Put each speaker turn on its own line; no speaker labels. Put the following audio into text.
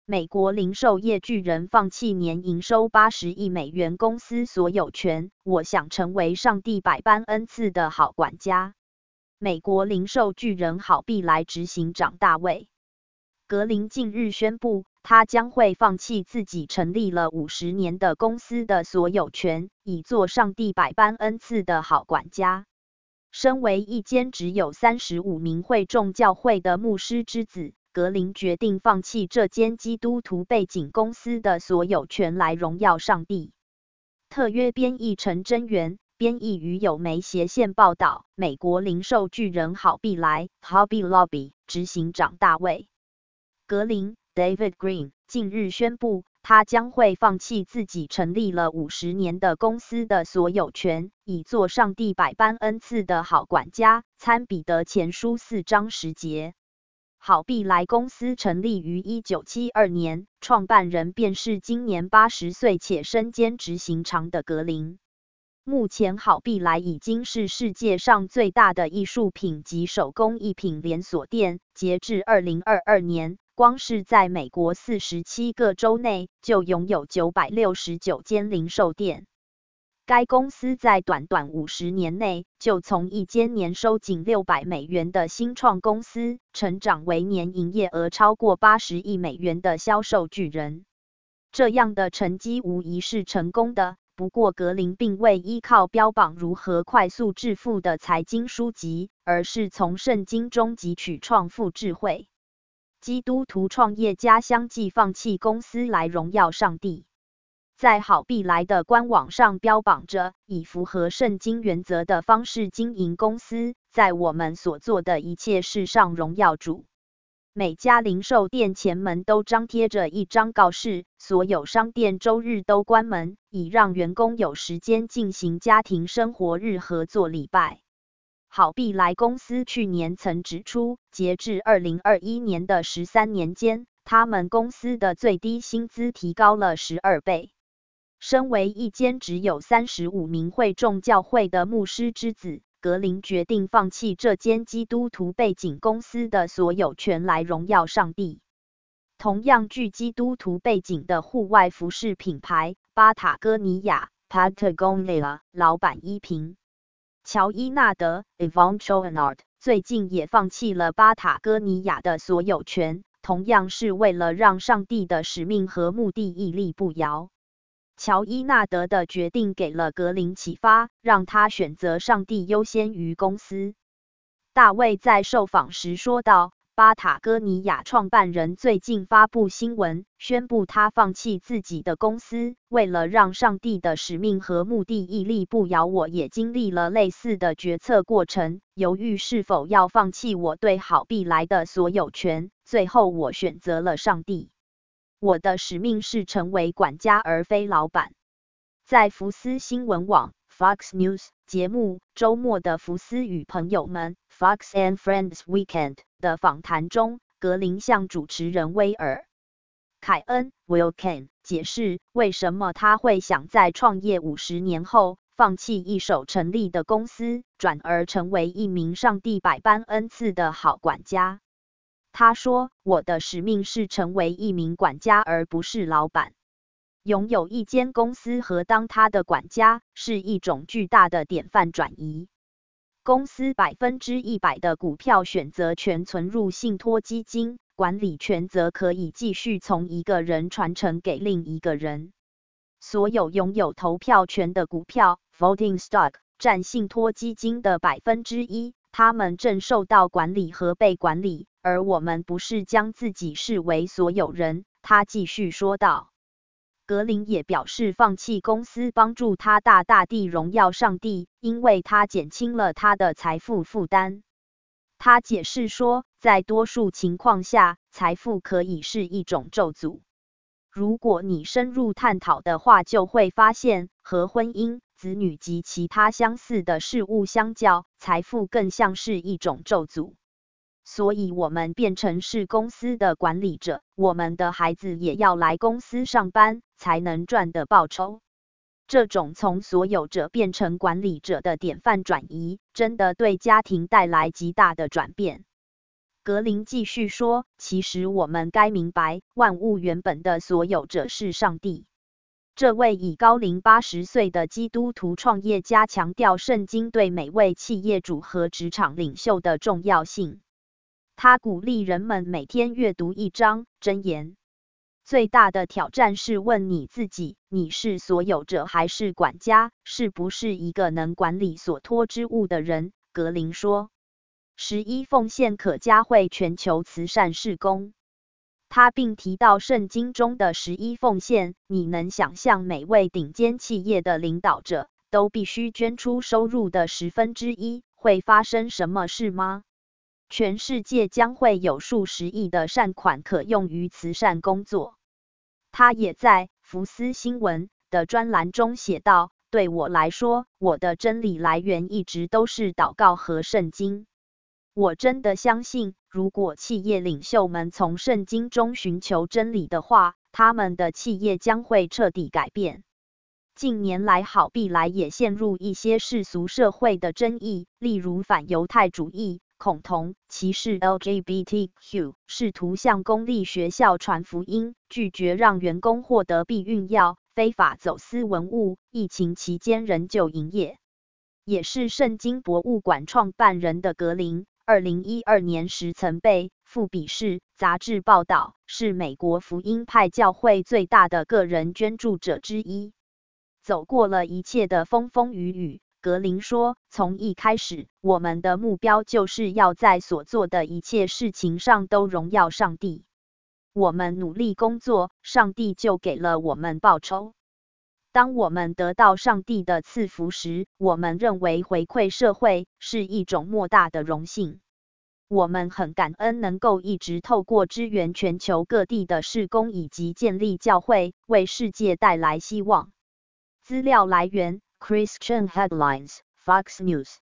美国零售业巨人放弃年营收80亿美元公司所有权，我想成为上帝百般恩赐的好管家。美国零售巨人好必来执行长大卫·格林近日宣布，他将会放弃自己成立了50年的公司的所有权，以做上帝百般恩赐的好管家。身为一间只有35名会众教会的牧师之子，格林决定放弃这间基督徒背景公司的所有权来荣耀上帝。特约编译陈真源，编译于友媒斜线报道。美国零售巨人好必来 Hobby Lobby 执行长大卫·格林 David Green 近日宣布，他将会放弃自己成立了50年的公司的所有权，以做上帝百般恩赐的好管家。参彼得前书4章10节。好必来公司成立于1972年，创办人便是今年80岁且身兼执行长的格林。目前好必来已经是世界上最大的艺术品及手工艺品连锁店，截至2022年，光是在美国47个州内就拥有969间零售店。该公司在短短50年内，就从一间年收仅600美元的新创公司，成长为年营业额超过80亿美元的销售巨人。这样的成绩无疑是成功的，不过格林并未依靠标榜如何快速致富的财经书籍，而是从圣经中汲取创富智慧。基督徒创业家相继放弃公司来荣耀上帝。在好必来的官网上标榜着以符合圣经原则的方式经营公司，在我们所做的一切事上荣耀主。每家零售店前门都张贴着一张告示，所有商店周日都关门，以让员工有时间进行家庭生活日和做礼拜。好必来公司去年曾指出，截至2021年的13年间，他们公司的最低薪资提高了12倍。身为一间只有35名会众教会的牧师之子，格林决定放弃这间基督徒背景公司的所有权来荣耀上帝。同样具基督徒背景的户外服饰品牌巴塔哥尼亚 Patagonia 老板伊平·乔伊纳德 Yvonne Chouinard 最近也放弃了巴塔哥尼亚的所有权，同样是为了让上帝的使命和目的屹立不摇。乔伊纳德的决定给了格林启发，让他选择上帝优先于公司。大卫在受访时说道，巴塔哥尼亚创办人最近发布新闻，宣布他放弃自己的公司，为了让上帝的使命和目的屹立不摇。我也经历了类似的决策过程，犹豫是否要放弃我对好必来的所有权，最后我选择了上帝。我的使命是成为管家而非老板。在福斯新闻网 Fox News 节目周末的福斯与朋友们 Fox and Friends Weekend 的访谈中，格林向主持人威尔·凯恩 Will Kane 解释，为什么他会想在创业50年后放弃一手成立的公司，转而成为一名上帝百般恩赐的好管家。他说，我的使命是成为一名管家而不是老板。拥有一间公司和当他的管家是一种巨大的典范转移。公司100%的股票选择权存入信托基金，管理权则可以继续从一个人传承给另一个人。所有拥有投票权的股票 voting stock 占信托基金的1%，他们正受到管理和被管理，而我们不是将自己视为所有人，他继续说道。格林也表示，放弃公司帮助他大大地荣耀上帝，因为他减轻了他的财富负担。他解释说，在多数情况下，财富可以是一种咒诅。如果你深入探讨的话，就会发现，和婚姻、子女及其他相似的事物相较，财富更像是一种咒诅。所以我们变成是公司的管理者，我们的孩子也要来公司上班，才能赚得报酬。这种从所有者变成管理者的典范转移，真的对家庭带来极大的转变。 格林继续说，其实我们该明白，万物原本的所有者是上帝。这位已高龄80岁的基督徒创业家强调圣经对每位企业主和职场领袖的重要性。他鼓励人们每天阅读一章箴言。最大的挑战是问你自己，你是所有者还是管家？是不是一个能管理所托之物的人？格林说。11奉献可嘉惠全球慈善事工。他并提到圣经中的11奉献，你能想象每位顶尖企业的领导者都必须捐出收入的1/10，会发生什么事吗？全世界将会有数十亿的善款可用于慈善工作。他也在福斯新闻的专栏中写道，对我来说，我的真理来源一直都是祷告和圣经。我真的相信，如果企业领袖们从圣经中寻求真理的话，他们的企业将会彻底改变。近年来好必来也陷入一些世俗社会的争议，例如反犹太主义、恐同、歧视 LGBTQ， 试图向公立学校传福音，拒绝让员工获得避孕药，非法走私文物，疫情期间仍旧营业。也是圣经博物馆创办人的格林，2012年时曾被《富比士》杂志报道，是美国福音派教会最大的个人捐助者之一。走过了一切的风风雨雨，格林说，从一开始，我们的目标就是要在所做的一切事情上都荣耀上帝。我们努力工作，上帝就给了我们报酬。当我们得到上帝的赐福时，我们认为回馈社会是一种莫大的荣幸。我们很感恩能够一直透过支援全球各地的事工以及建立教会，为世界带来希望。资料来源 Christian Headlines, Fox News。